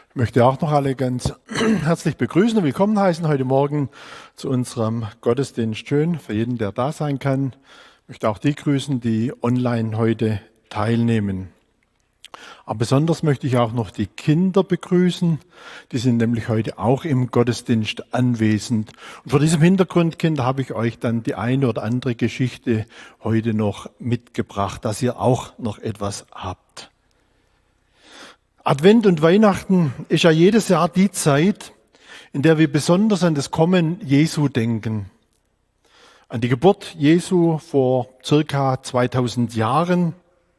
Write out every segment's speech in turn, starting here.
Ich möchte auch noch alle ganz herzlich begrüßen und willkommen heißen heute Morgen zu unserem Gottesdienst. Schön für jeden, der da sein kann. Ich möchte auch die grüßen, die online heute teilnehmen. Aber besonders möchte ich auch noch die Kinder begrüßen. Die sind nämlich heute auch im Gottesdienst anwesend. Und vor diesem Hintergrund, Kinder, habe ich euch dann die eine oder andere Geschichte heute noch mitgebracht, dass ihr auch noch etwas habt. Advent und Weihnachten ist ja jedes Jahr die Zeit, in der wir besonders an das Kommen Jesu denken. An die Geburt Jesu vor circa 2000 Jahren.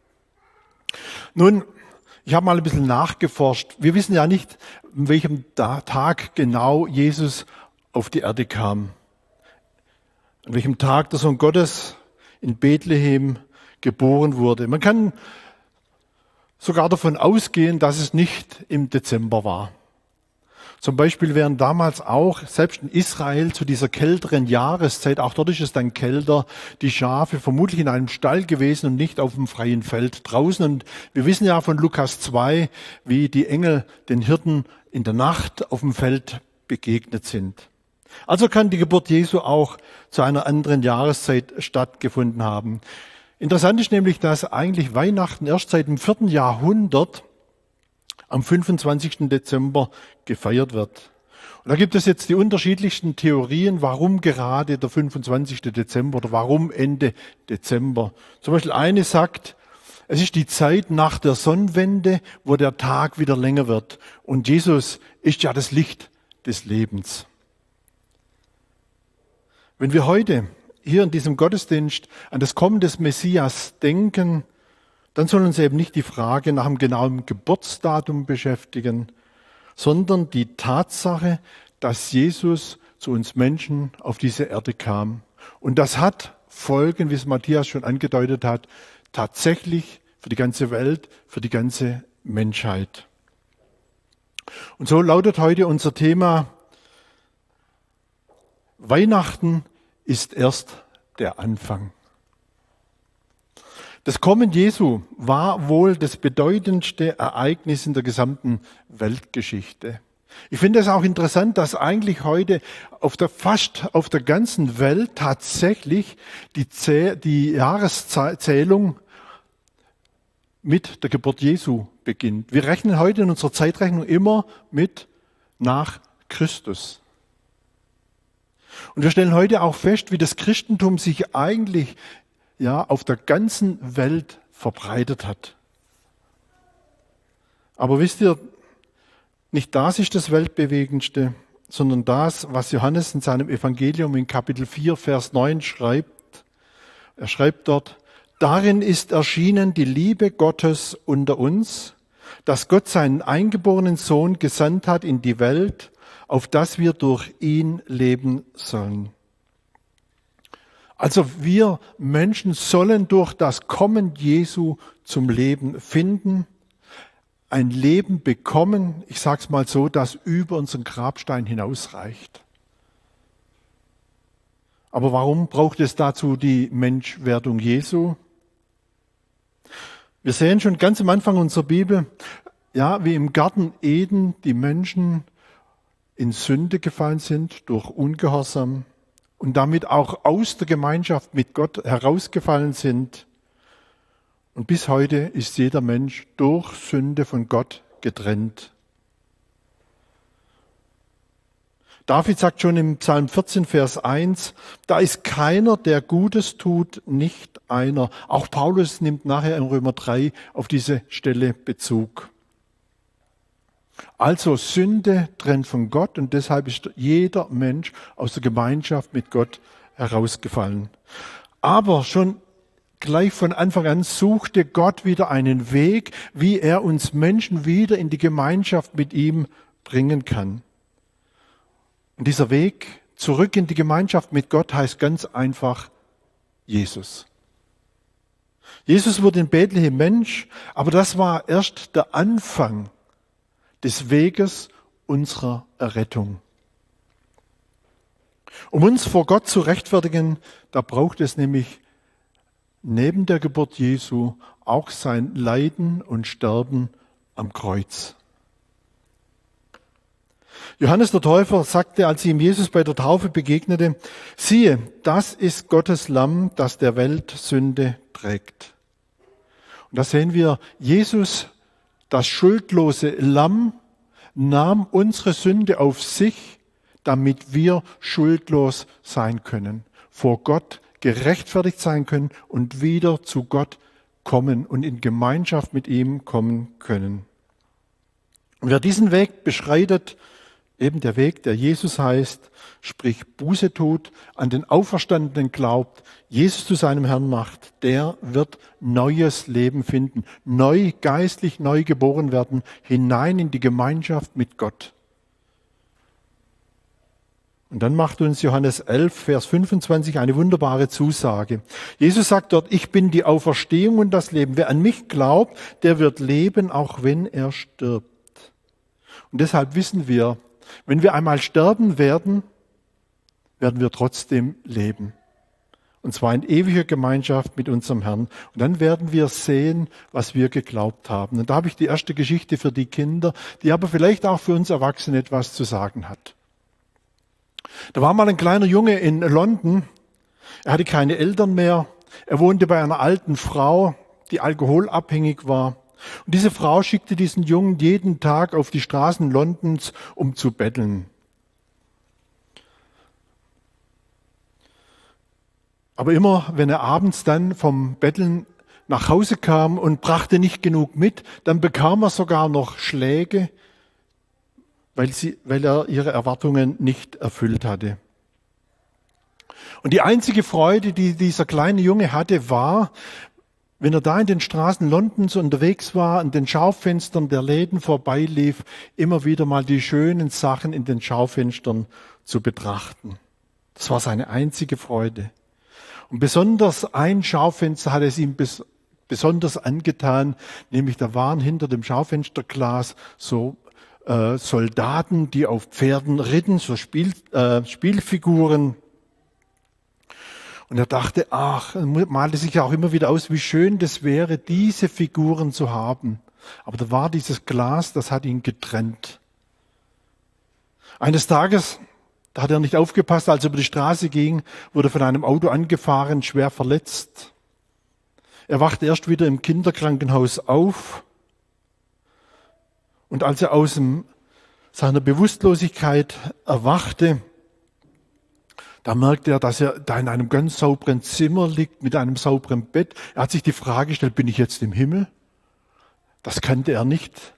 Nun, ich habe mal ein bisschen nachgeforscht. Wir wissen ja nicht, an welchem Tag genau Jesus auf die Erde kam. An welchem Tag der Sohn Gottes in Bethlehem geboren wurde. Man kann sogar davon ausgehen, dass es nicht im Dezember war. Zum Beispiel wären damals auch, selbst in Israel, zu dieser kälteren Jahreszeit, auch dort ist es dann kälter, die Schafe vermutlich in einem Stall gewesen und nicht auf dem freien Feld draußen. Und wir wissen ja von Lukas 2, wie die Engel den Hirten in der Nacht auf dem Feld begegnet sind. Also kann die Geburt Jesu auch zu einer anderen Jahreszeit stattgefunden haben. Interessant ist nämlich, dass eigentlich Weihnachten erst seit dem 4. Jahrhundert am 25. Dezember gefeiert wird. Und da gibt es jetzt die unterschiedlichsten Theorien, warum gerade der 25. Dezember oder warum Ende Dezember. Zum Beispiel eine sagt, es ist die Zeit nach der Sonnenwende, wo der Tag wieder länger wird. Und Jesus ist ja das Licht des Lebens. Wenn wir heute hier in diesem Gottesdienst an das Kommen des Messias denken, dann soll uns eben nicht die Frage nach dem genauen Geburtsdatum beschäftigen, sondern die Tatsache, dass Jesus zu uns Menschen auf diese Erde kam. Und das hat Folgen, wie es Matthias schon angedeutet hat, tatsächlich für die ganze Welt, für die ganze Menschheit. Und so lautet heute unser Thema: Weihnachten ist erst der Anfang. Das Kommen Jesu war wohl das bedeutendste Ereignis in der gesamten Weltgeschichte. Ich finde es auch interessant, dass eigentlich heute fast auf der ganzen Welt tatsächlich die Jahreszählung mit der Geburt Jesu beginnt. Wir rechnen heute in unserer Zeitrechnung immer mit nach Christus. Und wir stellen heute auch fest, wie das Christentum sich eigentlich auf der ganzen Welt verbreitet hat. Aber wisst ihr, nicht das ist das Weltbewegendste, sondern das, was Johannes in seinem Evangelium in Kapitel 4, Vers 9 schreibt. Er schreibt dort: Darin ist erschienen die Liebe Gottes unter uns, dass Gott seinen eingeborenen Sohn gesandt hat in die Welt, auf dass wir durch ihn leben sollen. Also wir Menschen sollen durch das Kommen Jesu zum Leben finden, ein Leben bekommen, ich sage es mal so, das über unseren Grabstein hinausreicht. Aber warum braucht es dazu die Menschwerdung Jesu? Wir sehen schon ganz am Anfang unserer Bibel, wie im Garten Eden die Menschen in Sünde gefallen sind durch Ungehorsam und damit auch aus der Gemeinschaft mit Gott herausgefallen sind. Und bis heute ist jeder Mensch durch Sünde von Gott getrennt. David sagt schon im Psalm 14, Vers 1, da ist keiner, der Gutes tut, nicht einer. Auch Paulus nimmt nachher in Römer 3 auf diese Stelle Bezug. Also Sünde trennt von Gott und deshalb ist jeder Mensch aus der Gemeinschaft mit Gott herausgefallen. Aber schon gleich von Anfang an suchte Gott wieder einen Weg, wie er uns Menschen wieder in die Gemeinschaft mit ihm bringen kann. Und dieser Weg zurück in die Gemeinschaft mit Gott heißt ganz einfach Jesus. Jesus wurde in Bethlehem Mensch, aber das war erst der Anfang des Weges unserer Errettung. Um uns vor Gott zu rechtfertigen, da braucht es nämlich neben der Geburt Jesu auch sein Leiden und Sterben am Kreuz. Johannes der Täufer sagte, als ihm Jesus bei der Taufe begegnete, siehe, das ist Gottes Lamm, das der Welt Sünde trägt. Und da sehen wir, Jesus, das schuldlose Lamm, nahm unsere Sünde auf sich, damit wir schuldlos sein können, vor Gott gerechtfertigt sein können und wieder zu Gott kommen und in Gemeinschaft mit ihm kommen können. Und wer diesen Weg beschreitet, eben der Weg, der Jesus heißt, sprich Buße tut, an den Auferstandenen glaubt, Jesus zu seinem Herrn macht, der wird neues Leben finden, neu, geistlich neu geboren werden, hinein in die Gemeinschaft mit Gott. Und dann macht uns Johannes 11, Vers 25 eine wunderbare Zusage. Jesus sagt dort, ich bin die Auferstehung und das Leben. Wer an mich glaubt, der wird leben, auch wenn er stirbt. Und deshalb wissen wir, wenn wir einmal sterben werden, werden wir trotzdem leben. Und zwar in ewiger Gemeinschaft mit unserem Herrn. Und dann werden wir sehen, was wir geglaubt haben. Und da habe ich die erste Geschichte für die Kinder, die aber vielleicht auch für uns Erwachsene etwas zu sagen hat. Da war mal ein kleiner Junge in London. Er hatte keine Eltern mehr. Er wohnte bei einer alten Frau, die alkoholabhängig war. Und diese Frau schickte diesen Jungen jeden Tag auf die Straßen Londons, um zu betteln. Aber immer, wenn er abends dann vom Betteln nach Hause kam und brachte nicht genug mit, dann bekam er sogar noch Schläge, weil er ihre Erwartungen nicht erfüllt hatte. Und die einzige Freude, die dieser kleine Junge hatte, war, wenn er da in den Straßen Londons unterwegs war, an den Schaufenstern der Läden vorbeilief, immer wieder mal die schönen Sachen in den Schaufenstern zu betrachten. Das war seine einzige Freude. Und besonders ein Schaufenster hat es ihm besonders angetan, nämlich da waren hinter dem Schaufensterglas so Soldaten, die auf Pferden ritten, so Spielfiguren. Und er dachte, malte sich auch immer wieder aus, wie schön das wäre, diese Figuren zu haben. Aber da war dieses Glas, das hat ihn getrennt. Eines Tages, da hat er nicht aufgepasst, als er über die Straße ging, wurde von einem Auto angefahren, schwer verletzt. Er wachte erst wieder im Kinderkrankenhaus auf. Und als er aus seiner Bewusstlosigkeit erwachte, da merkte er, dass er da in einem ganz sauberen Zimmer liegt, mit einem sauberen Bett. Er hat sich die Frage gestellt, bin ich jetzt im Himmel? Das kannte er nicht.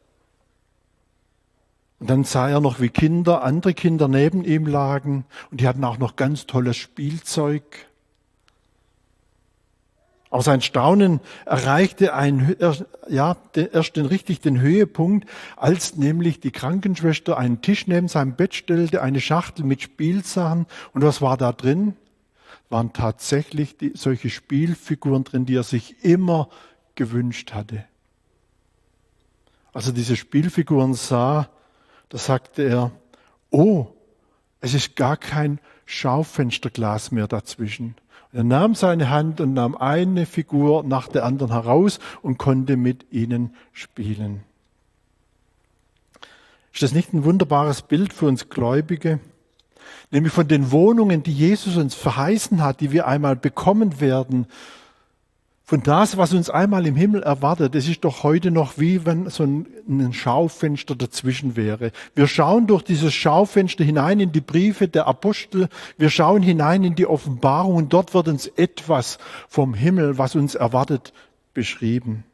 Und dann sah er noch, wie andere Kinder neben ihm lagen und die hatten auch noch ganz tolles Spielzeug. Aber sein Staunen erreichte erst den Höhepunkt, als nämlich die Krankenschwester einen Tisch neben seinem Bett stellte, eine Schachtel mit Spielsachen. Und was war da drin? Waren tatsächlich solche Spielfiguren drin, die er sich immer gewünscht hatte. Als er diese Spielfiguren sah, da sagte er, oh, es ist gar kein Schaufensterglas mehr dazwischen. Er nahm seine Hand und nahm eine Figur nach der anderen heraus und konnte mit ihnen spielen. Ist das nicht ein wunderbares Bild für uns Gläubige? Nämlich von den Wohnungen, die Jesus uns verheißen hat, die wir einmal bekommen werden. Von das, was uns einmal im Himmel erwartet, es ist doch heute noch wie wenn so ein Schaufenster dazwischen wäre. Wir schauen durch dieses Schaufenster hinein in die Briefe der Apostel, wir schauen hinein in die Offenbarung und dort wird uns etwas vom Himmel, was uns erwartet, beschrieben.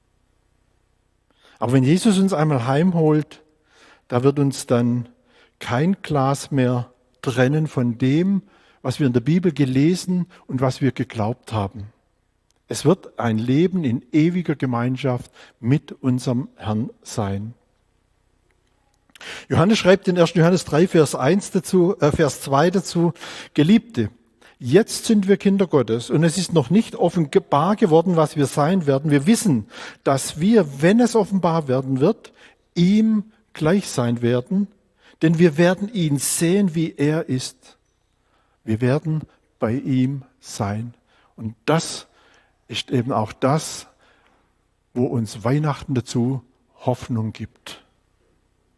Aber wenn Jesus uns einmal heimholt, da wird uns dann kein Glas mehr trennen von dem, was wir in der Bibel gelesen und was wir geglaubt haben. Es wird ein Leben in ewiger Gemeinschaft mit unserem Herrn sein. Johannes schreibt in 1. Johannes 3, Vers 2 dazu, Geliebte, jetzt sind wir Kinder Gottes und es ist noch nicht offenbar geworden, was wir sein werden. Wir wissen, dass wir, wenn es offenbar werden wird, ihm gleich sein werden, denn wir werden ihn sehen, wie er ist. Wir werden bei ihm sein. Und das ist eben auch das, wo uns Weihnachten dazu Hoffnung gibt.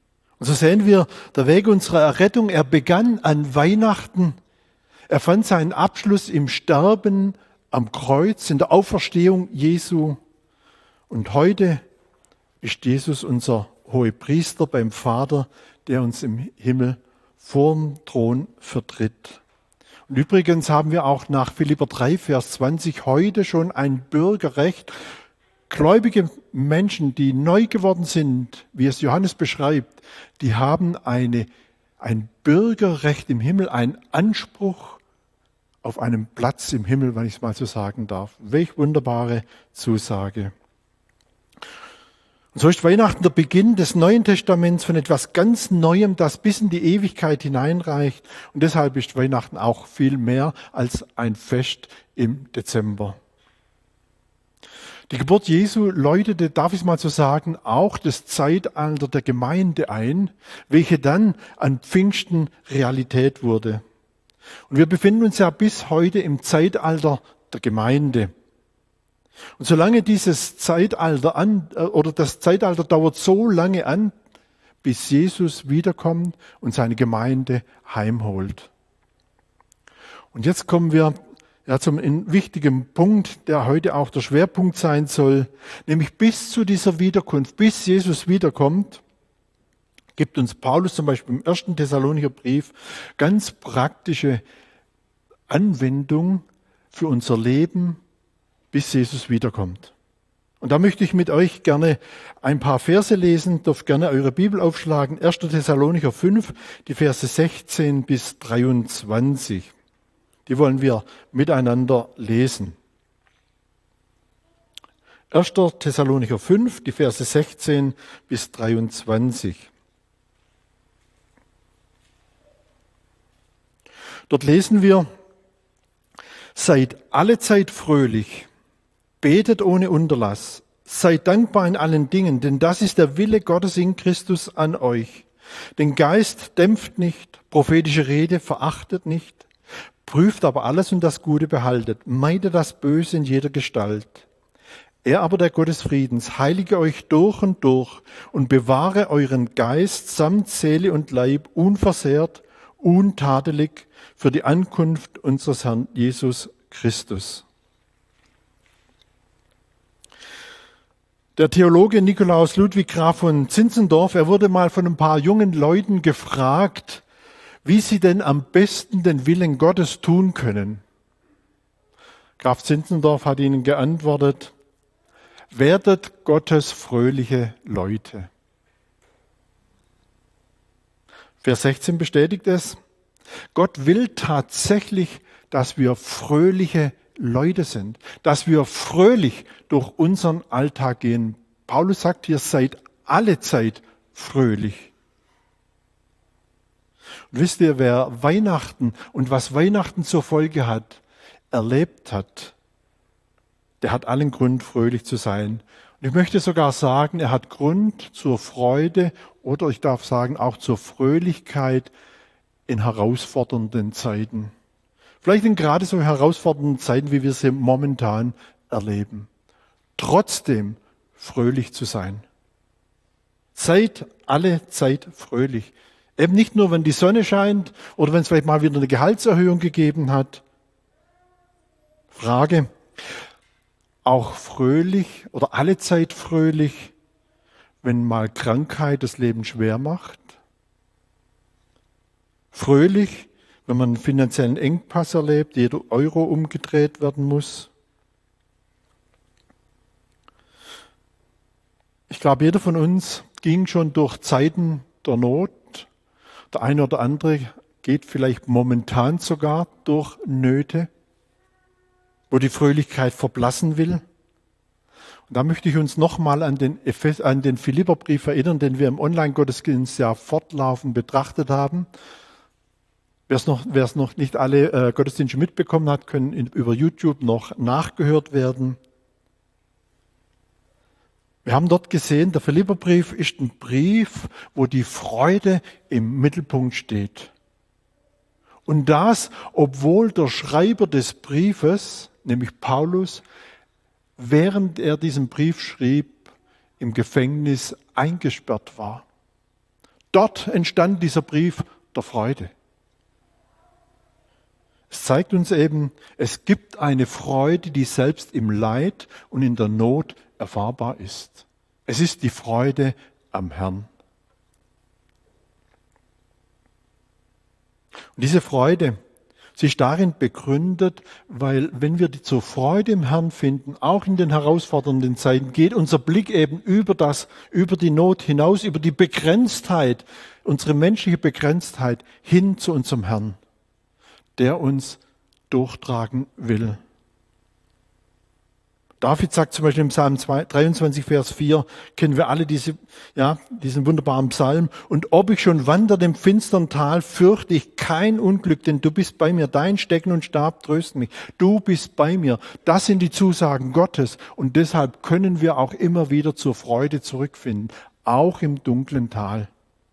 Und so sehen wir, der Weg unserer Errettung, er begann an Weihnachten. Er fand seinen Abschluss im Sterben am Kreuz, in der Auferstehung Jesu. Und heute ist Jesus unser Hohepriester beim Vater, der uns im Himmel vorm Thron vertritt. Und übrigens haben wir auch nach Philipper 3, Vers 20 heute schon ein Bürgerrecht. Gläubige Menschen, die neu geworden sind, wie es Johannes beschreibt, die haben ein Bürgerrecht im Himmel, einen Anspruch auf einen Platz im Himmel, wenn ich es mal so sagen darf. Welch wunderbare Zusage. Und so ist Weihnachten der Beginn des Neuen Testaments von etwas ganz Neuem, das bis in die Ewigkeit hineinreicht. Und deshalb ist Weihnachten auch viel mehr als ein Fest im Dezember. Die Geburt Jesu läutete, darf ich es mal so sagen, auch das Zeitalter der Gemeinde ein, welche dann an Pfingsten Realität wurde. Und wir befinden uns ja bis heute im Zeitalter der Gemeinde. Und solange dieses Zeitalter das Zeitalter dauert so lange an, bis Jesus wiederkommt und seine Gemeinde heimholt. Und jetzt kommen wir zum wichtigen Punkt, der heute auch der Schwerpunkt sein soll, nämlich bis zu dieser Wiederkunft, bis Jesus wiederkommt, gibt uns Paulus zum Beispiel im 1. Thessalonicher Brief ganz praktische Anwendung für unser Leben, bis Jesus wiederkommt. Und da möchte ich mit euch gerne ein paar Verse lesen, dürft gerne eure Bibel aufschlagen, 1. Thessalonicher 5, die Verse 16 bis 23. Die wollen wir miteinander lesen. 1. Thessalonicher 5, die Verse 16 bis 23. Dort lesen wir: Seid allezeit fröhlich, betet ohne Unterlass, seid dankbar in allen Dingen, denn das ist der Wille Gottes in Christus an euch. Den Geist dämpft nicht, prophetische Rede verachtet nicht, prüft aber alles und das Gute behaltet, meidet das Böse in jeder Gestalt. Er aber, der Gott des Friedens, heilige euch durch und bewahre euren Geist samt Seele und Leib unversehrt, untadelig für die Ankunft unseres Herrn Jesus Christus. Der Theologe Nikolaus Ludwig Graf von Zinzendorf, er wurde mal von ein paar jungen Leuten gefragt, wie sie denn am besten den Willen Gottes tun können. Graf Zinzendorf hat ihnen geantwortet: Werdet Gottes fröhliche Leute. Vers 16 bestätigt es. Gott will tatsächlich, dass wir fröhliche Leute sind, dass wir fröhlich durch unseren Alltag gehen. Paulus sagt hier, seid allezeit fröhlich. Und wisst ihr, wer Weihnachten und was Weihnachten zur Folge hat, erlebt hat, der hat allen Grund, fröhlich zu sein. Und ich möchte sogar sagen, er hat Grund zur Freude oder ich darf sagen auch zur Fröhlichkeit in herausfordernden Zeiten. Vielleicht in gerade so herausfordernden Zeiten, wie wir sie momentan erleben. Trotzdem fröhlich zu sein. Seid alle Zeit fröhlich. Eben nicht nur, wenn die Sonne scheint oder wenn es vielleicht mal wieder eine Gehaltserhöhung gegeben hat. Frage, auch fröhlich oder alle Zeit fröhlich, wenn mal Krankheit das Leben schwer macht? Fröhlich, wenn man einen finanziellen Engpass erlebt, jeder Euro umgedreht werden muss? Ich glaube, jeder von uns ging schon durch Zeiten der Not. Der eine oder andere geht vielleicht momentan sogar durch Nöte, wo die Fröhlichkeit verblassen will. Und da möchte ich uns nochmal an den Philipperbrief erinnern, den wir im Online-Gottesdienst ja fortlaufend betrachtet haben. Wer es noch nicht alle Gottesdienste mitbekommen hat, können über YouTube noch nachgehört werden. Wir haben dort gesehen, der Philipperbrief ist ein Brief, wo die Freude im Mittelpunkt steht. Und das, obwohl der Schreiber des Briefes, nämlich Paulus, während er diesen Brief schrieb, im Gefängnis eingesperrt war. Dort entstand dieser Brief der Freude. Es zeigt uns eben, es gibt eine Freude, die selbst im Leid und in der Not erfahrbar ist. Es ist die Freude am Herrn. Und diese Freude, sie ist darin begründet, weil wenn wir zur Freude im Herrn finden, auch in den herausfordernden Zeiten, geht unser Blick eben über die Not hinaus, über die Begrenztheit, unsere menschliche Begrenztheit hin zu unserem Herrn, der uns durchtragen will. David sagt zum Beispiel im Psalm 23, Vers 4, kennen wir alle diesen wunderbaren Psalm. Und ob ich schon wandere im finstern Tal, fürchte ich kein Unglück, denn du bist bei mir. Dein Stecken und Stab trösten mich. Du bist bei mir. Das sind die Zusagen Gottes. Und deshalb können wir auch immer wieder zur Freude zurückfinden, auch im dunklen Tal.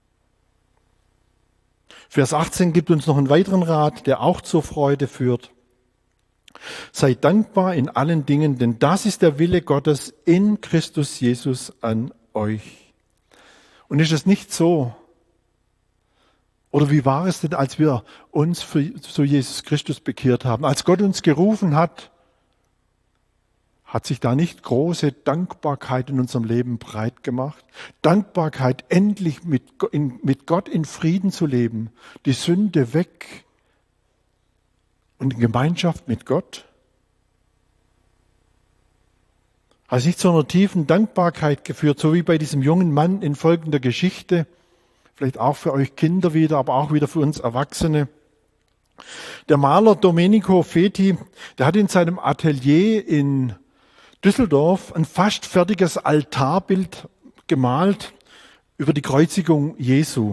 Vers 18 gibt uns noch einen weiteren Rat, der auch zur Freude führt. Seid dankbar in allen Dingen, denn das ist der Wille Gottes in Christus Jesus an euch. Und ist es nicht so? Oder wie war es denn, als wir uns zu Jesus Christus bekehrt haben? Als Gott uns gerufen hat, hat sich da nicht große Dankbarkeit in unserem Leben breit gemacht? Dankbarkeit, endlich mit Gott in Frieden zu leben, die Sünde weg und in Gemeinschaft mit Gott? Hat sich zu einer tiefen Dankbarkeit geführt, so wie bei diesem jungen Mann in folgender Geschichte, vielleicht auch für euch Kinder wieder, aber auch wieder für uns Erwachsene. Der Maler Domenico Feti, der hat in seinem Atelier in Düsseldorf ein fast fertiges Altarbild gemalt über die Kreuzigung Jesu.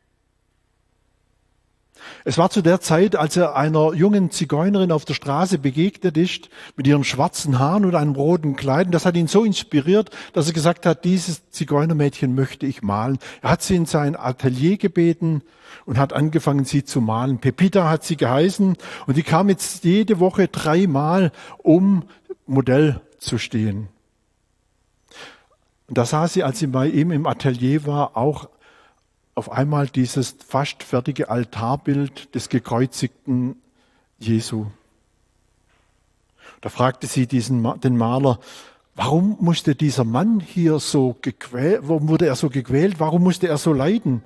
Es war zu der Zeit, als er einer jungen Zigeunerin auf der Straße begegnet ist, mit ihren schwarzen Haaren und einem roten Kleid. Und das hat ihn so inspiriert, dass er gesagt hat, dieses Zigeunermädchen möchte ich malen. Er hat sie in sein Atelier gebeten und hat angefangen, sie zu malen. Pepita hat sie geheißen und die kam jetzt jede Woche 3-mal, um Modell zu stehen. Und da sah sie, als sie bei ihm im Atelier war, auch auf einmal dieses fast fertige Altarbild des gekreuzigten Jesu. Da fragte sie den Maler, warum musste dieser Mann hier so gequält, warum wurde er so gequält, warum musste er so leiden?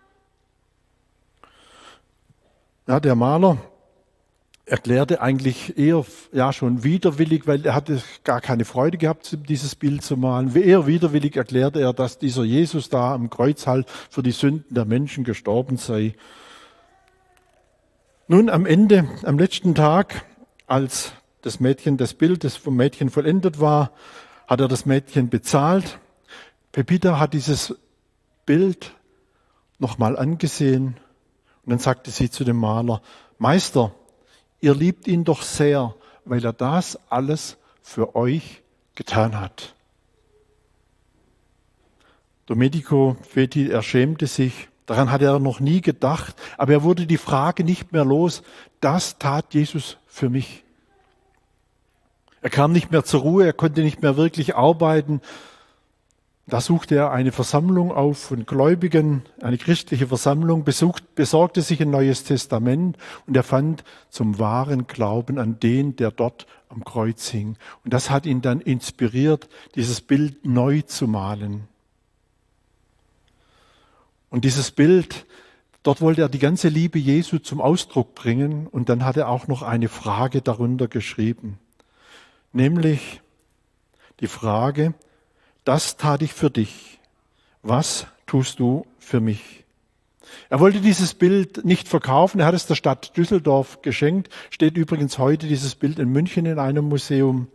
Ja, der Maler erklärte eigentlich eher schon widerwillig, weil er hatte gar keine Freude gehabt, dieses Bild zu malen. Eher widerwillig erklärte er, dass dieser Jesus da am Kreuz halt für die Sünden der Menschen gestorben sei. Nun am Ende, am letzten Tag, als das Bild vom Mädchen vollendet war, hat er das Mädchen bezahlt. Pepita hat dieses Bild nochmal angesehen und dann sagte sie zu dem Maler, Meister, ihr liebt ihn doch sehr, weil er das alles für euch getan hat. Domenico Feti, er schämte sich, daran hatte er noch nie gedacht, aber er wurde die Frage nicht mehr los, das tat Jesus für mich. Er kam nicht mehr zur Ruhe, er konnte nicht mehr wirklich arbeiten. Da suchte er eine Versammlung auf von Gläubigen, eine christliche Versammlung, besorgte sich ein Neues Testament und er fand zum wahren Glauben an den, der dort am Kreuz hing. Und das hat ihn dann inspiriert, dieses Bild neu zu malen. Und dieses Bild, dort wollte er die ganze Liebe Jesu zum Ausdruck bringen und dann hat er auch noch eine Frage darunter geschrieben. Nämlich die Frage, das tat ich für dich. Was tust du für mich? Er wollte dieses Bild nicht verkaufen. Er hat es der Stadt Düsseldorf geschenkt. Steht übrigens heute dieses Bild in München in einem Museum.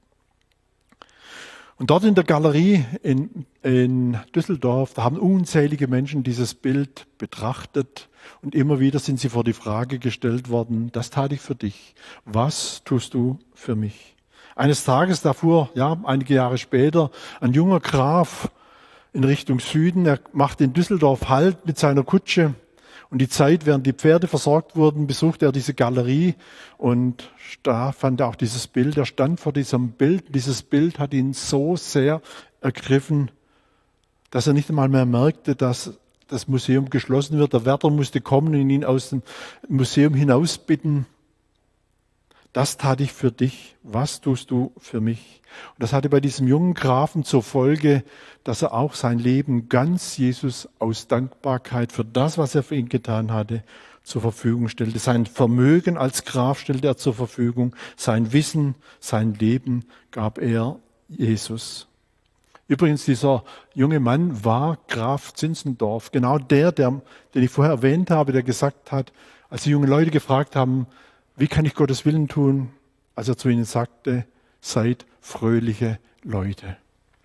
Und dort in der Galerie in Düsseldorf, da haben unzählige Menschen dieses Bild betrachtet. Und immer wieder sind sie vor die Frage gestellt worden, das tat ich für dich. Was tust du für mich? Eines Tages, da fuhr, einige Jahre später, ein junger Graf in Richtung Süden. Er machte in Düsseldorf Halt mit seiner Kutsche. Und die Zeit, während die Pferde versorgt wurden, besuchte er diese Galerie. Und da fand er auch dieses Bild. Er stand vor diesem Bild. Dieses Bild hat ihn so sehr ergriffen, dass er nicht einmal mehr merkte, dass das Museum geschlossen wird. Der Wärter musste kommen und ihn aus dem Museum hinausbitten. Das tat ich für dich. Was tust du für mich? Und das hatte bei diesem jungen Grafen zur Folge, dass er auch sein Leben ganz Jesus aus Dankbarkeit für das, was er für ihn getan hatte, zur Verfügung stellte. Sein Vermögen als Graf stellte er zur Verfügung. Sein Wissen, sein Leben gab er Jesus. Übrigens, dieser junge Mann war Graf Zinzendorf. Genau den ich vorher erwähnt habe, der gesagt hat, als die jungen Leute gefragt haben, wie kann ich Gottes Willen tun? Als er zu ihnen sagte, seid fröhliche Leute.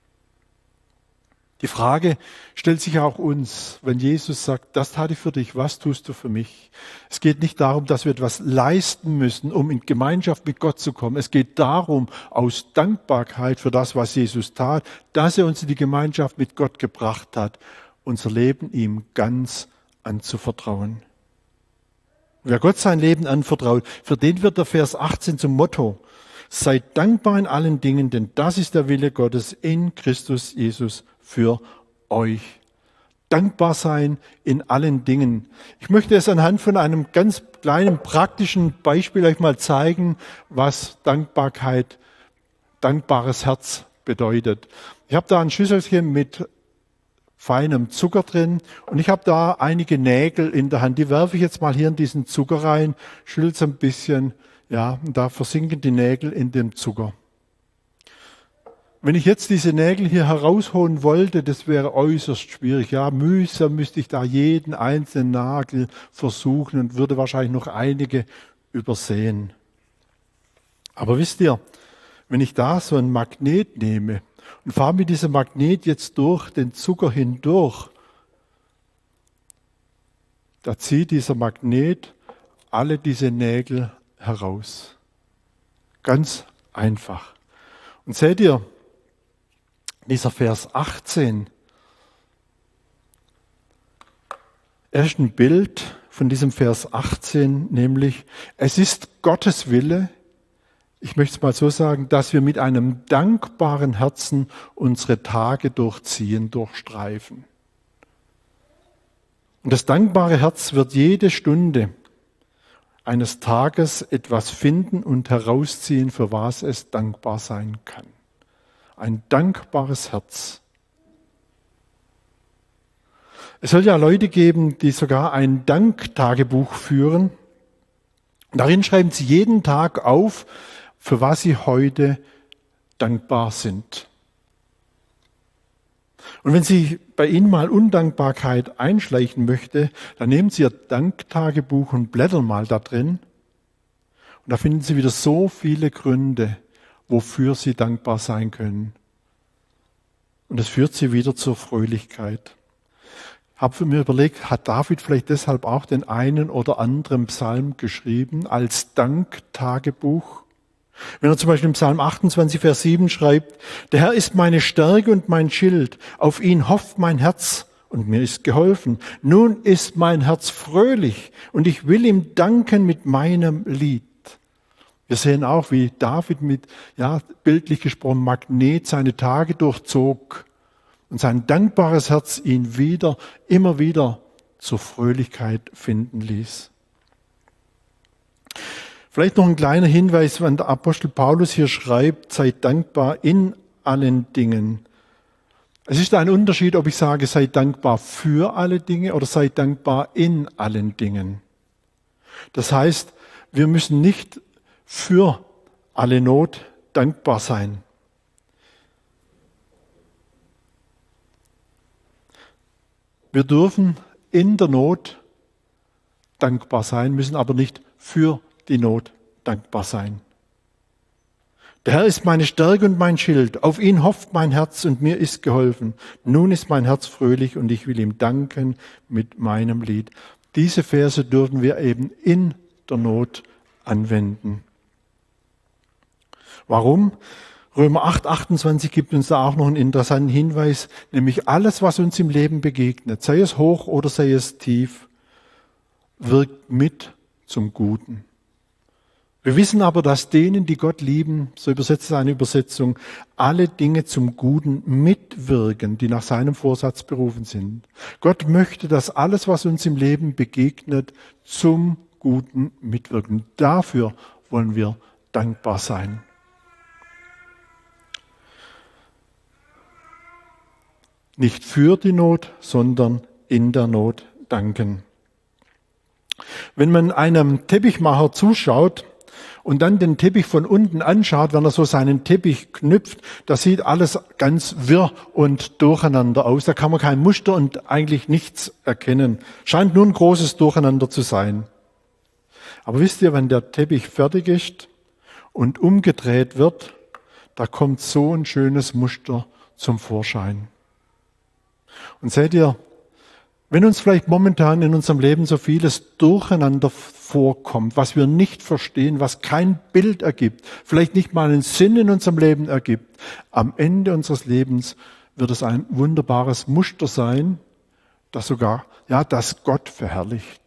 Die Frage stellt sich auch uns, wenn Jesus sagt, das tat ich für dich, was tust du für mich? Es geht nicht darum, dass wir etwas leisten müssen, um in Gemeinschaft mit Gott zu kommen. Es geht darum, aus Dankbarkeit für das, was Jesus tat, dass er uns in die Gemeinschaft mit Gott gebracht hat, unser Leben ihm ganz anzuvertrauen. Wer Gott sein Leben anvertraut, für den wird der Vers 18 zum Motto. Seid dankbar in allen Dingen, denn das ist der Wille Gottes in Christus Jesus für euch. Dankbar sein in allen Dingen. Ich möchte es anhand von einem ganz kleinen praktischen Beispiel euch mal zeigen, was Dankbarkeit, dankbares Herz bedeutet. Ich habe da ein Schüsselchen mit feinem Zucker drin und ich habe da einige Nägel in der Hand. Die werfe ich jetzt mal hier in diesen Zucker rein, schüttel es ein bisschen, ja, und da versinken die Nägel in dem Zucker. Wenn ich jetzt diese Nägel hier herausholen wollte, das wäre äußerst schwierig. Ja, mühsam müsste ich da jeden einzelnen Nagel versuchen und würde wahrscheinlich noch einige übersehen. Aber wisst ihr, wenn ich da so ein Magnet nehme und fahre mit diesem Magnet jetzt durch den Zucker hindurch, da zieht dieser Magnet alle diese Nägel heraus. Ganz einfach. Und seht ihr, dieser Vers 18, er ist ein Bild von diesem Vers 18, nämlich es ist Gottes Wille, ich möchte es mal so sagen, dass wir mit einem dankbaren Herzen unsere Tage durchziehen, durchstreifen. Und das dankbare Herz wird jede Stunde eines Tages etwas finden und herausziehen, für was es dankbar sein kann. Ein dankbares Herz. Es soll ja Leute geben, die sogar ein Danktagebuch führen. Darin schreiben sie jeden Tag auf, für was sie heute dankbar sind. Und wenn Sie bei Ihnen mal Undankbarkeit einschleichen möchte, dann nehmen Sie Ihr Danktagebuch und blättern mal da drin. Und da finden Sie wieder so viele Gründe, wofür Sie dankbar sein können. Und es führt Sie wieder zur Fröhlichkeit. Ich habe mir überlegt, hat David vielleicht deshalb auch den einen oder anderen Psalm geschrieben als Danktagebuch? Wenn er zum Beispiel im Psalm 28, Vers 7 schreibt, der Herr ist meine Stärke und mein Schild, auf ihn hofft mein Herz und mir ist geholfen. Nun ist mein Herz fröhlich und ich will ihm danken mit meinem Lied. Wir sehen auch, wie David mit, bildlich gesprochen, Magnet seine Tage durchzog und sein dankbares Herz ihn immer wieder zur Fröhlichkeit finden ließ. Vielleicht noch ein kleiner Hinweis, wenn der Apostel Paulus hier schreibt, seid dankbar in allen Dingen. Es ist ein Unterschied, ob ich sage, seid dankbar für alle Dinge oder seid dankbar in allen Dingen. Das heißt, wir müssen nicht für alle Not dankbar sein. Wir dürfen in der Not dankbar sein, müssen aber nicht für die Not dankbar sein. Der Herr ist meine Stärke und mein Schild. Auf ihn hofft mein Herz und mir ist geholfen. Nun ist mein Herz fröhlich und ich will ihm danken mit meinem Lied. Diese Verse dürfen wir eben in der Not anwenden. Warum? Römer 8, 28 gibt uns da auch noch einen interessanten Hinweis, nämlich alles, was uns im Leben begegnet, sei es hoch oder sei es tief, wirkt mit zum Guten. Wir wissen aber, dass denen, die Gott lieben, so übersetzt es eine Übersetzung, alle Dinge zum Guten mitwirken, die nach seinem Vorsatz berufen sind. Gott möchte, dass alles, was uns im Leben begegnet, zum Guten mitwirken. Dafür wollen wir dankbar sein. Nicht für die Not, sondern in der Not danken. Wenn man einem Teppichmacher zuschaut und dann den Teppich von unten anschaut, wenn er so seinen Teppich knüpft, da sieht alles ganz wirr und durcheinander aus. Da kann man kein Muster und eigentlich nichts erkennen. Scheint nur ein großes Durcheinander zu sein. Aber wisst ihr, wenn der Teppich fertig ist und umgedreht wird, da kommt so ein schönes Muster zum Vorschein. Und seht ihr, wenn uns vielleicht momentan in unserem Leben so vieles durcheinander vorkommt, was wir nicht verstehen, was kein Bild ergibt, vielleicht nicht mal einen Sinn in unserem Leben ergibt, am Ende unseres Lebens wird es ein wunderbares Muster sein, das Gott verherrlicht.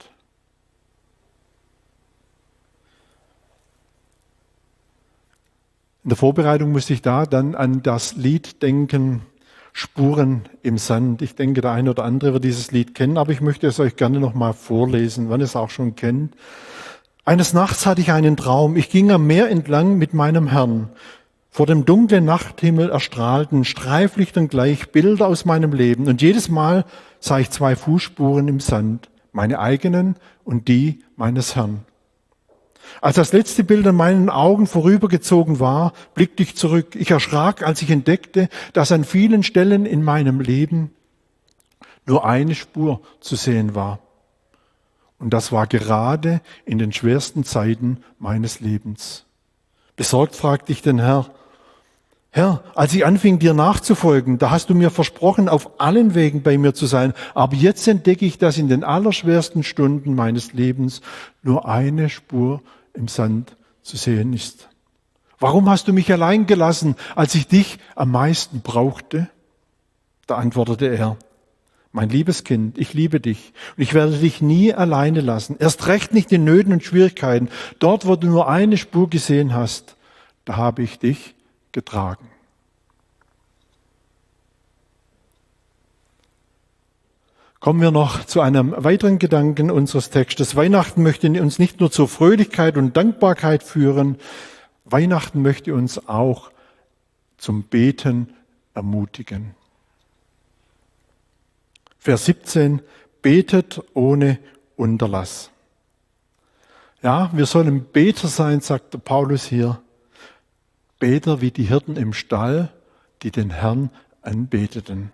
In der Vorbereitung musste ich da dann an das Lied denken, Spuren im Sand. Ich denke, der eine oder andere wird dieses Lied kennen, aber ich möchte es euch gerne noch mal vorlesen, wenn ihr es auch schon kennt. Eines Nachts hatte ich einen Traum. Ich ging am Meer entlang mit meinem Herrn. Vor dem dunklen Nachthimmel erstrahlten Streiflichtern gleich Bilder aus meinem Leben. Und jedes Mal sah ich 2 Fußspuren im Sand, meine eigenen und die meines Herrn. Als das letzte Bild an meinen Augen vorübergezogen war, blickte ich zurück. Ich erschrak, als ich entdeckte, dass an vielen Stellen in meinem Leben nur eine Spur zu sehen war. Und das war gerade in den schwersten Zeiten meines Lebens. Besorgt fragte ich den Herr, als ich anfing, dir nachzufolgen, da hast du mir versprochen, auf allen Wegen bei mir zu sein. Aber jetzt entdecke ich, dass in den allerschwersten Stunden meines Lebens nur eine Spur im Sand zu sehen ist. Warum hast du mich allein gelassen, als ich dich am meisten brauchte? Da antwortete er, mein liebes Kind, ich liebe dich und ich werde dich nie alleine lassen. Erst recht nicht in Nöten und Schwierigkeiten. Dort, wo du nur eine Spur gesehen hast, da habe ich dich getragen. Kommen wir noch zu einem weiteren Gedanken unseres Textes. Weihnachten möchte uns nicht nur zur Fröhlichkeit und Dankbarkeit führen, Weihnachten möchte uns auch zum Beten ermutigen. Vers 17, betet ohne Unterlass. Ja, wir sollen Beter sein, sagt der Paulus hier. Beter wie die Hirten im Stall, die den Herrn anbeteten.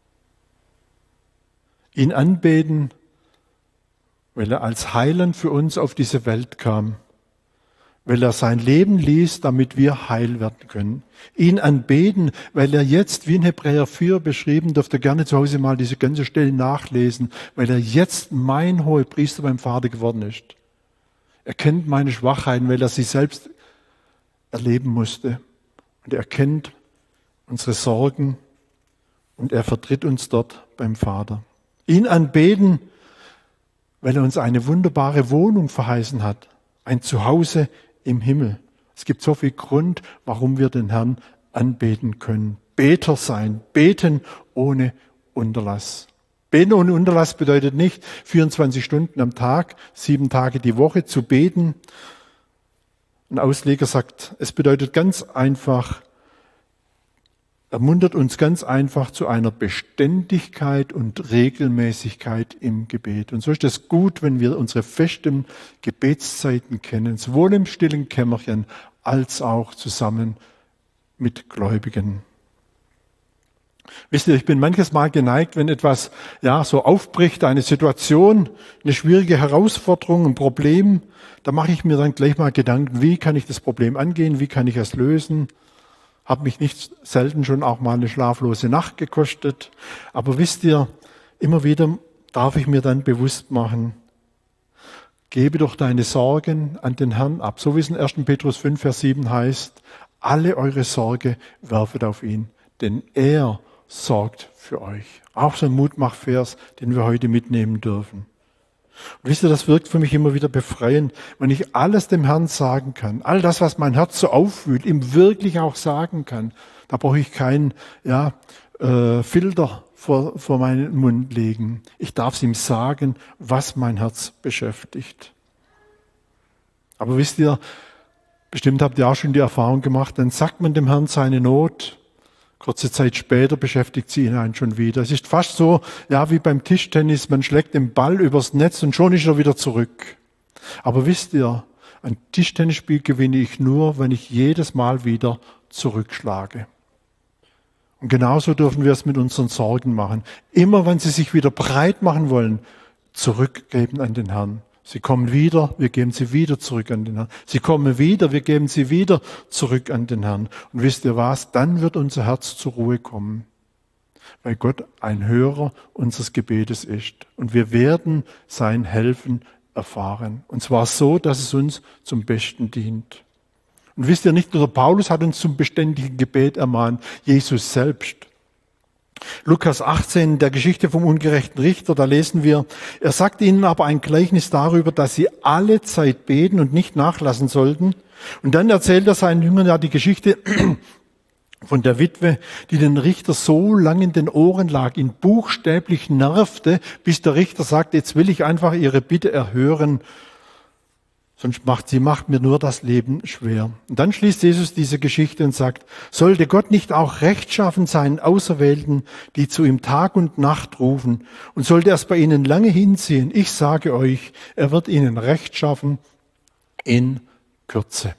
Ihn anbeten, weil er als Heiland für uns auf diese Welt kam, weil er sein Leben ließ, damit wir heil werden können. Ihn anbeten, weil er jetzt, wie in Hebräer 4 beschrieben, dürft ihr gerne zu Hause mal diese ganze Stelle nachlesen, weil er jetzt mein Hohepriester beim Vater geworden ist. Er kennt meine Schwachheiten, weil er sie selbst erleben musste. Und er kennt unsere Sorgen und er vertritt uns dort beim Vater. Ihn anbeten, weil er uns eine wunderbare Wohnung verheißen hat, ein Zuhause im Himmel. Es gibt so viel Grund, warum wir den Herrn anbeten können. Beter sein, beten ohne Unterlass. Beten ohne Unterlass bedeutet nicht 24 Stunden am Tag, 7 Tage die Woche zu beten. Ein Ausleger sagt, es bedeutet ganz einfach, ermuntert uns ganz einfach zu einer Beständigkeit und Regelmäßigkeit im Gebet. Und so ist es gut, wenn wir unsere festen Gebetszeiten kennen, sowohl im stillen Kämmerchen als auch zusammen mit Gläubigen. Wisst ihr, ich bin manches Mal geneigt, wenn etwas so aufbricht, eine Situation, eine schwierige Herausforderung, ein Problem, da mache ich mir dann gleich mal Gedanken, wie kann ich das Problem angehen, wie kann ich es lösen. Habe mich nicht selten schon auch mal eine schlaflose Nacht gekostet. Aber wisst ihr, immer wieder darf ich mir dann bewusst machen, gebe doch deine Sorgen an den Herrn ab. So wie es in 1. Petrus 5, Vers 7 heißt, alle eure Sorge werfet auf ihn, denn er sorgt für euch. Auch so ein Mutmachvers, den wir heute mitnehmen dürfen. Und wisst ihr, das wirkt für mich immer wieder befreiend, wenn ich alles dem Herrn sagen kann. All das, was mein Herz so aufwühlt, ihm wirklich auch sagen kann. Da brauche ich keinen Filter vor meinen Mund legen. Ich darf es ihm sagen, was mein Herz beschäftigt. Aber wisst ihr, bestimmt habt ihr auch schon die Erfahrung gemacht, dann sagt man dem Herrn seine Not. Kurze Zeit später beschäftigt sie ihn einen schon wieder. Es ist fast so, ja, wie beim Tischtennis, man schlägt den Ball übers Netz und schon ist er wieder zurück. Aber wisst ihr, ein Tischtennisspiel gewinne ich nur, wenn ich jedes Mal wieder zurückschlage. Und genauso dürfen wir es mit unseren Sorgen machen. Immer wenn sie sich wieder breit machen wollen, zurückgeben an den Herrn. Sie kommen wieder, wir geben sie wieder zurück an den Herrn. Sie kommen wieder, wir geben sie wieder zurück an den Herrn. Und wisst ihr was? Dann wird unser Herz zur Ruhe kommen, weil Gott ein Hörer unseres Gebetes ist. Und wir werden sein Helfen erfahren. Und zwar so, dass es uns zum Besten dient. Und wisst ihr, nicht nur der Paulus hat uns zum beständigen Gebet ermahnt, Jesus selbst. Lukas 18, der Geschichte vom ungerechten Richter, da lesen wir, er sagt ihnen aber ein Gleichnis darüber, dass sie alle Zeit beten und nicht nachlassen sollten. Und dann erzählt er seinen Jüngern ja die Geschichte von der Witwe, die den Richter so lange in den Ohren lag, ihn buchstäblich nervte, bis der Richter sagt, jetzt will ich einfach ihre Bitte erhören. Sonst macht mir nur das Leben schwer. Und dann schließt Jesus diese Geschichte und sagt, sollte Gott nicht auch rechtschaffen seinen Auserwählten, die zu ihm Tag und Nacht rufen, und sollte er es bei ihnen lange hinziehen? Ich sage euch, er wird ihnen rechtschaffen in Kürze.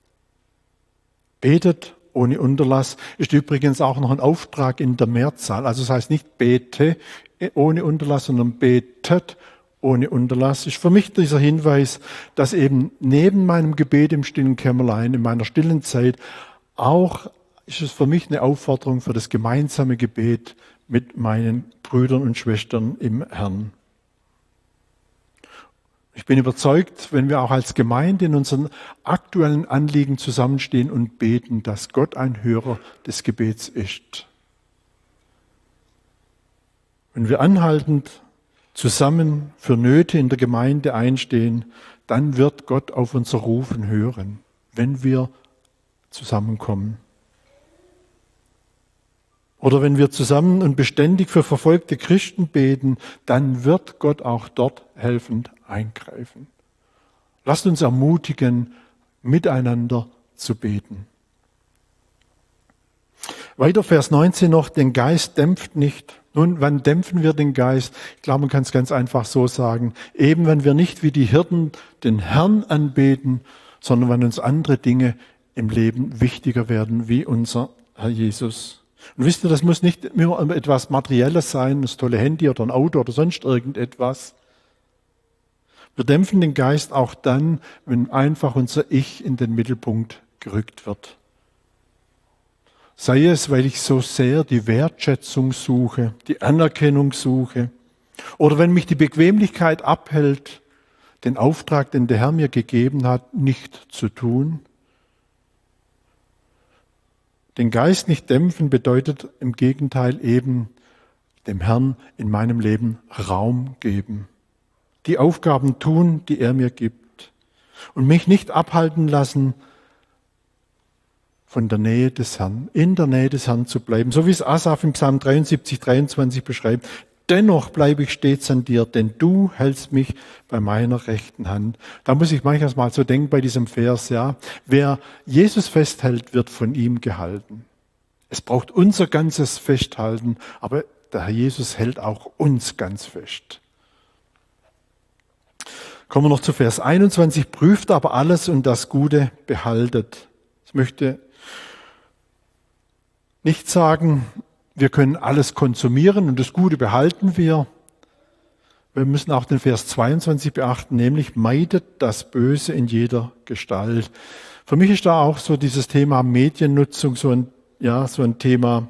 Betet ohne Unterlass ist übrigens auch noch ein Auftrag in der Mehrzahl. Also das heißt nicht bete ohne Unterlass, sondern betet ohne Unterlass. Ist für mich dieser Hinweis, dass eben neben meinem Gebet im stillen Kämmerlein, in meiner stillen Zeit, auch ist es für mich eine Aufforderung für das gemeinsame Gebet mit meinen Brüdern und Schwestern im Herrn. Ich bin überzeugt, wenn wir auch als Gemeinde in unseren aktuellen Anliegen zusammenstehen und beten, dass Gott ein Hörer des Gebets ist. Wenn wir anhaltend zusammen für Nöte in der Gemeinde einstehen, dann wird Gott auf unser Rufen hören, wenn wir zusammenkommen. Oder wenn wir zusammen und beständig für verfolgte Christen beten, dann wird Gott auch dort helfend eingreifen. Lasst uns ermutigen, miteinander zu beten. Weiter Vers 19 noch, den Geist dämpft nicht. Nun, wann dämpfen wir den Geist? Ich glaube, man kann es ganz einfach so sagen. Eben, wenn wir nicht wie die Hirten den Herrn anbeten, sondern wenn uns andere Dinge im Leben wichtiger werden, wie unser Herr Jesus. Und wisst ihr, das muss nicht immer etwas Materielles sein, das tolle Handy oder ein Auto oder sonst irgendetwas. Wir dämpfen den Geist auch dann, wenn einfach unser Ich in den Mittelpunkt gerückt wird. Sei es, weil ich so sehr die Wertschätzung suche, die Anerkennung suche, oder wenn mich die Bequemlichkeit abhält, den Auftrag, den der Herr mir gegeben hat, nicht zu tun. Den Geist nicht dämpfen bedeutet im Gegenteil eben dem Herrn in meinem Leben Raum geben. Die Aufgaben tun, die er mir gibt. Und mich nicht abhalten lassen, von der Nähe des Herrn, in der Nähe des Herrn zu bleiben. So wie es Asaf im Psalm 73, 23 beschreibt. Dennoch bleibe ich stets an dir, denn du hältst mich bei meiner rechten Hand. Da muss ich manchmal mal so denken bei diesem Vers, ja. Wer Jesus festhält, wird von ihm gehalten. Es braucht unser ganzes Festhalten, aber der Herr Jesus hält auch uns ganz fest. Kommen wir noch zu Vers 21. Prüft aber alles und das Gute behaltet. Ich möchte nicht sagen, wir können alles konsumieren und das Gute behalten wir. Wir müssen auch den Vers 22 beachten, nämlich meidet das Böse in jeder Gestalt. Für mich ist da auch so dieses Thema Mediennutzung so ein Thema.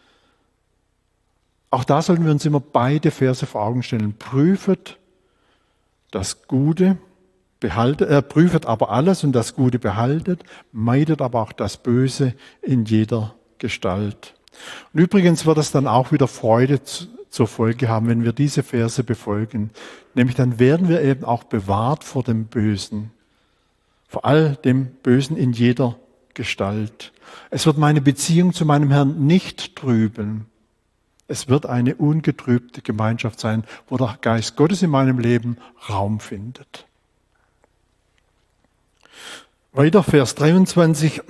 Auch da sollten wir uns immer beide Verse vor Augen stellen. Prüfet das Gute, prüfet aber alles und das Gute behaltet, meidet aber auch das Böse in jeder Gestalt. Und übrigens wird es dann auch wieder Freude zur Folge haben, wenn wir diese Verse befolgen. Nämlich dann werden wir eben auch bewahrt vor dem Bösen. Vor all dem Bösen in jeder Gestalt. Es wird meine Beziehung zu meinem Herrn nicht trüben. Es wird eine ungetrübte Gemeinschaft sein, wo der Geist Gottes in meinem Leben Raum findet. Weiter, Vers 23.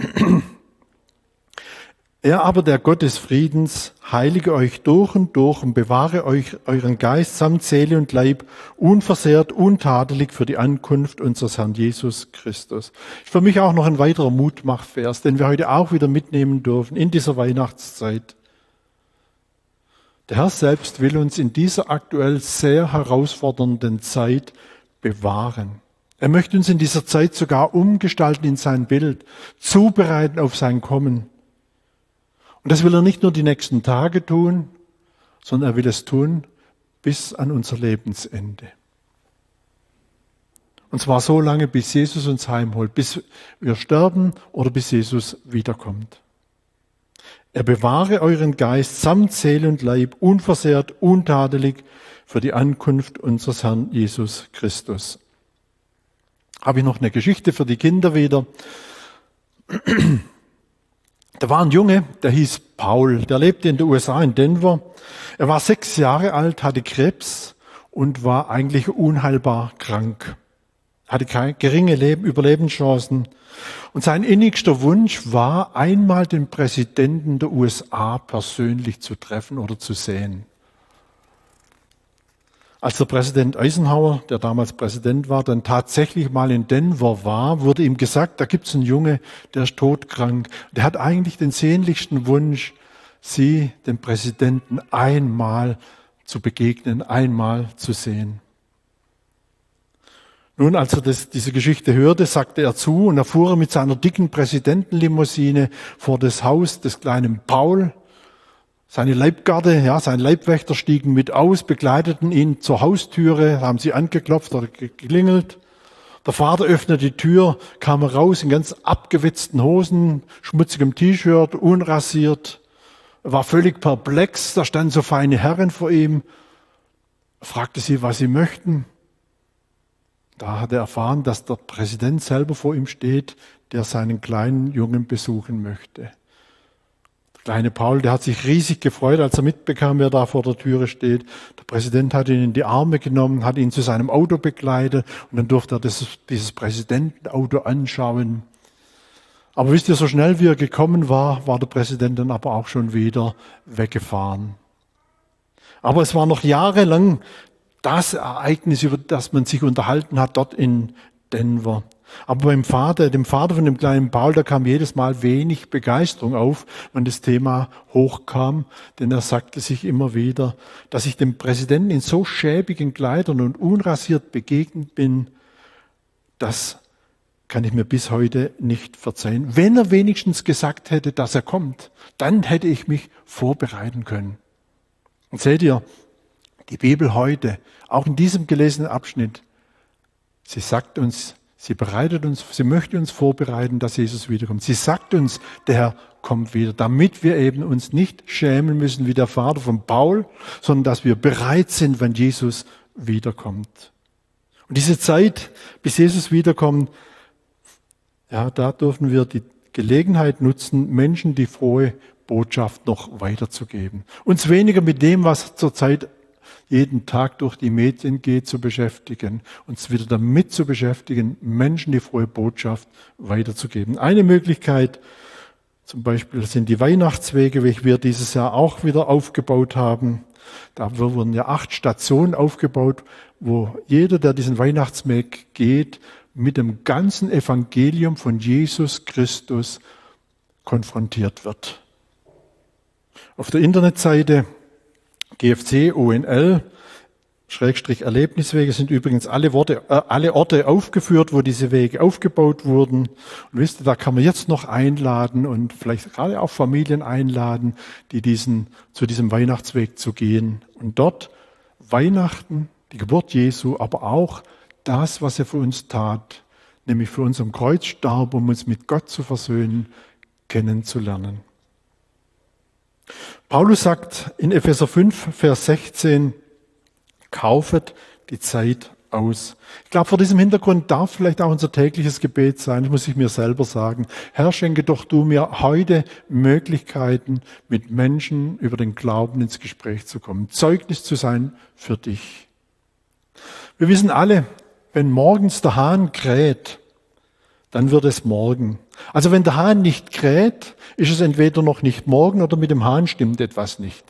Er aber, der Gott des Friedens, heilige euch durch und bewahre euch euren Geist samt Seele und Leib unversehrt, untadelig für die Ankunft unseres Herrn Jesus Christus. Ist für mich auch noch ein weiterer Mutmachvers, den wir heute auch wieder mitnehmen dürfen in dieser Weihnachtszeit. Der Herr selbst will uns in dieser aktuell sehr herausfordernden Zeit bewahren. Er möchte uns in dieser Zeit sogar umgestalten in sein Bild, zubereiten auf sein Kommen. Und das will er nicht nur die nächsten Tage tun, sondern er will es tun bis an unser Lebensende. Und zwar so lange, bis Jesus uns heimholt, bis wir sterben oder bis Jesus wiederkommt. Er bewahre euren Geist samt Seele und Leib unversehrt, untadelig für die Ankunft unseres Herrn Jesus Christus. Habe ich noch eine Geschichte für die Kinder wieder. Da war ein Junge, der hieß Paul, der lebte in den USA, in Denver. Er war 6 Jahre alt, hatte Krebs und war eigentlich unheilbar krank. Hatte keine geringe Überlebenschancen. Und sein innigster Wunsch war, einmal den Präsidenten der USA persönlich zu treffen oder zu sehen. Als der Präsident Eisenhower, der damals Präsident war, dann tatsächlich mal in Denver war, wurde ihm gesagt, da gibt's einen Junge, der ist todkrank. Der hat eigentlich den sehnlichsten Wunsch, Sie, den Präsidenten, einmal zu begegnen, einmal zu sehen. Nun, als er diese Geschichte hörte, sagte er zu und er fuhr mit seiner dicken Präsidentenlimousine vor das Haus des kleinen Paul. Seine Leibgarde, sein Leibwächter stiegen mit aus, begleiteten ihn zur Haustüre, haben sie angeklopft oder geklingelt. Der Vater öffnete die Tür, kam raus in ganz abgewetzten Hosen, schmutzigem T-Shirt, unrasiert. Er war völlig perplex, da standen so feine Herren vor ihm. Er fragte sie, was sie möchten. Da hat er erfahren, dass der Präsident selber vor ihm steht, der seinen kleinen Jungen besuchen möchte. Der kleine Paul, der hat sich riesig gefreut, als er mitbekam, wer da vor der Türe steht. Der Präsident hat ihn in die Arme genommen, hat ihn zu seinem Auto begleitet und dann durfte er dieses Präsidentenauto anschauen. Aber wisst ihr, so schnell wie er gekommen war, war der Präsident dann aber auch schon wieder weggefahren. Aber es war noch jahrelang das Ereignis, über das man sich unterhalten hat, dort in Denver. Aber dem Vater von dem kleinen Paul, da kam jedes Mal wenig Begeisterung auf, wenn das Thema hochkam, denn er sagte sich immer wieder, dass ich dem Präsidenten in so schäbigen Kleidern und unrasiert begegnet bin, das kann ich mir bis heute nicht verzeihen. Wenn er wenigstens gesagt hätte, dass er kommt, dann hätte ich mich vorbereiten können. Und seht ihr, die Bibel heute, auch in diesem gelesenen Abschnitt, sie sagt uns, sie möchte uns vorbereiten, dass Jesus wiederkommt. Sie sagt uns, der Herr kommt wieder, damit wir eben uns nicht schämen müssen wie der Vater von Paul, sondern dass wir bereit sind, wenn Jesus wiederkommt. Und diese Zeit, bis Jesus wiederkommt, da dürfen wir die Gelegenheit nutzen, Menschen die frohe Botschaft noch weiterzugeben. Uns weniger mit dem, was zurzeit jeden Tag durch die Medien geht, zu beschäftigen, uns wieder damit zu beschäftigen, Menschen die frohe Botschaft weiterzugeben. Eine Möglichkeit zum Beispiel sind die Weihnachtswege, welche wir dieses Jahr auch wieder aufgebaut haben. Da wurden ja 8 Stationen aufgebaut, wo jeder, der diesen Weihnachtsweg geht, mit dem ganzen Evangelium von Jesus Christus konfrontiert wird. Auf der Internetseite GFC-ONL-Erlebniswege sind übrigens alle Orte aufgeführt, wo diese Wege aufgebaut wurden. Und wisst ihr, da kann man jetzt noch einladen und vielleicht gerade auch Familien einladen, die zu diesem Weihnachtsweg zu gehen. Und dort Weihnachten, die Geburt Jesu, aber auch das, was er für uns tat, nämlich für uns am Kreuz starb, um uns mit Gott zu versöhnen, kennenzulernen. Paulus sagt in Epheser 5, Vers 16, kaufet die Zeit aus. Ich glaube, vor diesem Hintergrund darf vielleicht auch unser tägliches Gebet sein, das muss ich mir selber sagen. Herr, schenke doch du mir heute Möglichkeiten, mit Menschen über den Glauben ins Gespräch zu kommen, Zeugnis zu sein für dich. Wir wissen alle, wenn morgens der Hahn kräht, dann wird es morgen. Also wenn der Hahn nicht kräht, ist es entweder noch nicht morgen oder mit dem Hahn stimmt etwas nicht.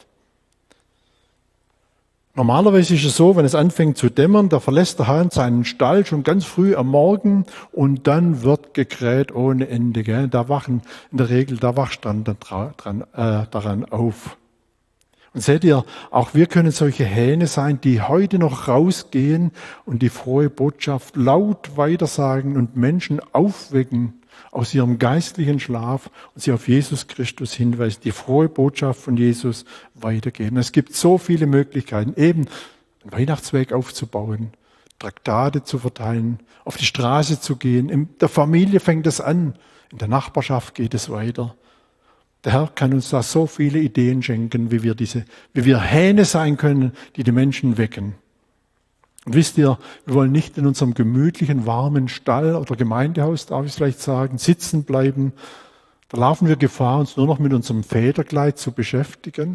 Normalerweise ist es so, wenn es anfängt zu dämmern, da verlässt der Hahn seinen Stall schon ganz früh am Morgen und dann wird gekräht ohne Ende. Gell? Da wachen in der Regel der Wachstand daran auf. Und seht ihr, auch wir können solche Hähne sein, die heute noch rausgehen und die frohe Botschaft laut weitersagen und Menschen aufwecken aus ihrem geistlichen Schlaf und sie auf Jesus Christus hinweisen, die frohe Botschaft von Jesus weitergeben. Es gibt so viele Möglichkeiten, eben einen Weihnachtsweg aufzubauen, Traktate zu verteilen, auf die Straße zu gehen. In der Familie fängt es an, in der Nachbarschaft geht es weiter. Der Herr kann uns da so viele Ideen schenken, wie wir Hähne sein können, die die Menschen wecken. Und wisst ihr, wir wollen nicht in unserem gemütlichen, warmen Stall oder Gemeindehaus, darf ich vielleicht sagen, sitzen bleiben. Da laufen wir Gefahr, uns nur noch mit unserem Federkleid zu beschäftigen.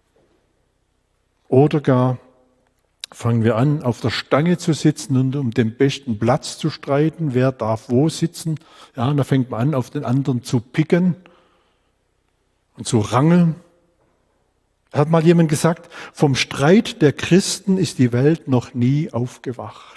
Oder gar fangen wir an, auf der Stange zu sitzen und um den besten Platz zu streiten, wer darf wo sitzen. Ja, und da fängt man an, auf den anderen zu picken und zu rangeln. Da hat mal jemand gesagt, vom Streit der Christen ist die Welt noch nie aufgewacht.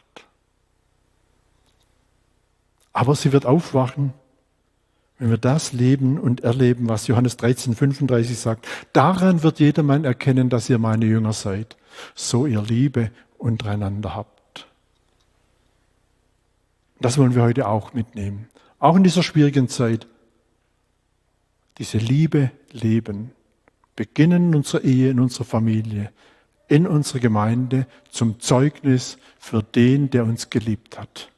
Aber sie wird aufwachen, wenn wir das leben und erleben, was Johannes 13,35 sagt. Daran wird jedermann erkennen, dass ihr meine Jünger seid, so ihr Liebe untereinander habt. Das wollen wir heute auch mitnehmen. Auch in dieser schwierigen Zeit. Diese Liebe leben. Beginnen in unserer Ehe, in unserer Familie, in unserer Gemeinde zum Zeugnis für den, der uns geliebt hat.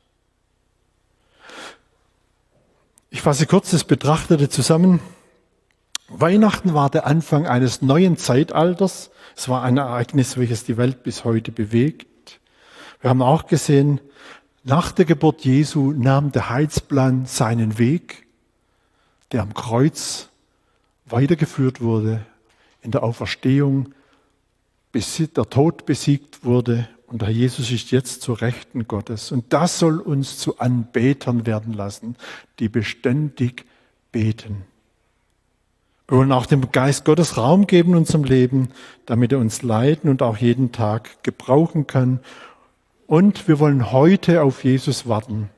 Ich fasse kurz das Betrachtete zusammen. Weihnachten war der Anfang eines neuen Zeitalters. Es war ein Ereignis, welches die Welt bis heute bewegt. Wir haben auch gesehen, nach der Geburt Jesu nahm der Heilsplan seinen Weg, der am Kreuz weitergeführt wurde, in der Auferstehung der Tod besiegt wurde und der Jesus ist jetzt zur Rechten Gottes. Und das soll uns zu Anbetern werden lassen, die beständig beten. Wir wollen auch dem Geist Gottes Raum geben in unserem Leben, damit er uns leiten und auch jeden Tag gebrauchen kann. Und wir wollen heute auf Jesus warten.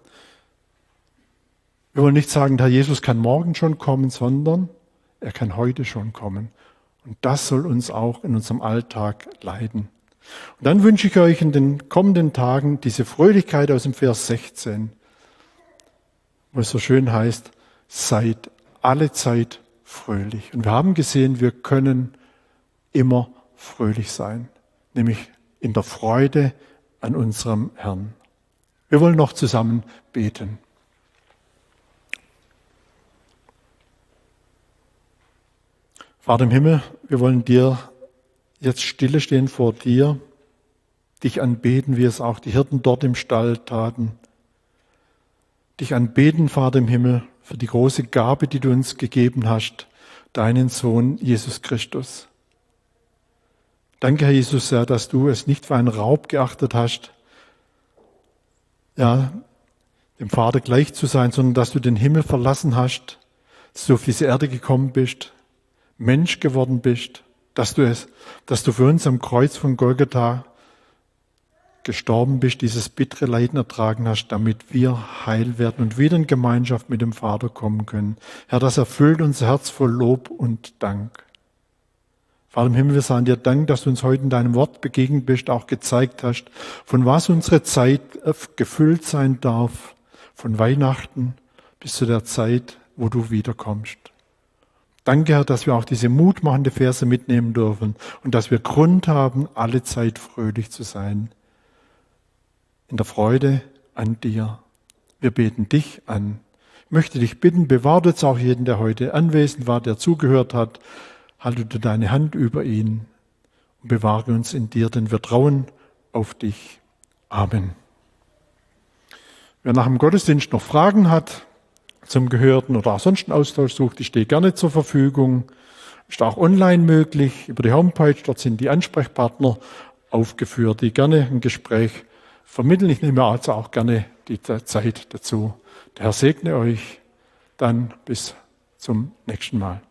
Wir wollen nicht sagen, Herr Jesus kann morgen schon kommen, sondern er kann heute schon kommen. Und das soll uns auch in unserem Alltag leiten. Und dann wünsche ich euch in den kommenden Tagen diese Fröhlichkeit aus dem Vers 16, wo es so schön heißt, seid alle Zeit fröhlich. Und wir haben gesehen, wir können immer fröhlich sein, nämlich in der Freude an unserem Herrn. Wir wollen noch zusammen beten. Vater im Himmel, wir wollen dir jetzt stille stehen vor dir, dich anbeten, wie es auch die Hirten dort im Stall taten. Dich anbeten, Vater im Himmel, für die große Gabe, die du uns gegeben hast, deinen Sohn Jesus Christus. Danke, Herr Jesus, ja, dass du es nicht für einen Raub geachtet hast, ja, dem Vater gleich zu sein, sondern dass du den Himmel verlassen hast, dass du auf diese Erde gekommen bist, Mensch geworden bist, dass du für uns am Kreuz von Golgatha gestorben bist, dieses bittere Leiden ertragen hast, damit wir heil werden und wieder in Gemeinschaft mit dem Vater kommen können. Herr, das erfüllt unser Herz voll Lob und Dank. Vater im Himmel, wir sagen dir Dank, dass du uns heute in deinem Wort begegnet bist, auch gezeigt hast, von was unsere Zeit gefüllt sein darf, von Weihnachten bis zu der Zeit, wo du wiederkommst. Danke, Herr, dass wir auch diese mutmachende Verse mitnehmen dürfen und dass wir Grund haben, alle Zeit fröhlich zu sein. In der Freude an dir. Wir beten dich an. Ich möchte dich bitten, bewahre jetzt auch jeden, der heute anwesend war, der zugehört hat. halte du deine Hand über ihn und bewahre uns in dir, denn wir trauen auf dich. Amen. Wer nach dem Gottesdienst noch Fragen hat zum Gehörten oder auch sonst einen Austausch sucht, ich stehe gerne zur Verfügung. Ist auch online möglich über die Homepage. Dort sind die Ansprechpartner aufgeführt, die gerne ein Gespräch vermitteln. Ich nehme also auch gerne die Zeit dazu. Der Herr segne euch. Dann bis zum nächsten Mal.